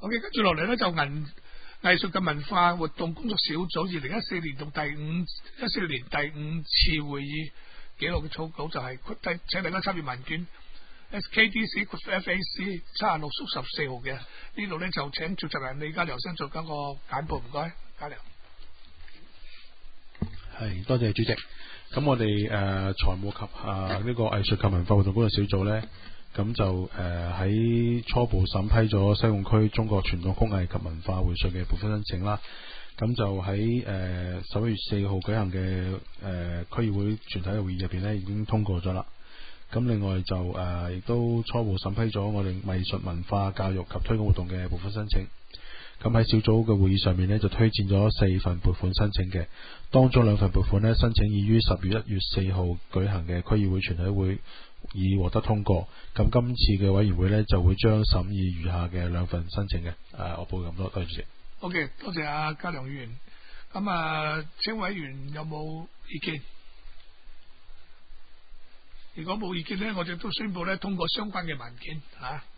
OK， 跟住落嚟咧就藝術嘅文化活動工作小組2014年同14年第5次會議記錄嘅草稿就係請大家參閱文件 SKDC FAC 76/14號嘅呢度咧就請召集人李家良先做緊個簡報，唔該，家良。 係，多謝主席。咁我哋財務及呢個藝術及文化活動工作小組咧，咁就喺初步審批咗西貢區中國傳統工藝及文化會稅嘅撥款申請啦。咁就喺11月4號舉行嘅區議會全體嘅會議入邊咧，已經通過咗啦。咁另外就亦都初步審批咗我哋藝術文化教育及推廣活動嘅撥款申請。咁喺小組嘅會議上面呢，就推薦咗4份撥款申請嘅，當中2份撥款呢，申請已於10月1月4號舉行嘅區議會全體會議獲得通過。咁今次嘅委員會呢，就會將審議餘下嘅2份申請嘅。我報咁多，多謝主席。 OK， 多謝阿家良議員。咁請委員有冇意見？如果冇意見呢，我哋都宣布咧通過相關嘅文件嚇。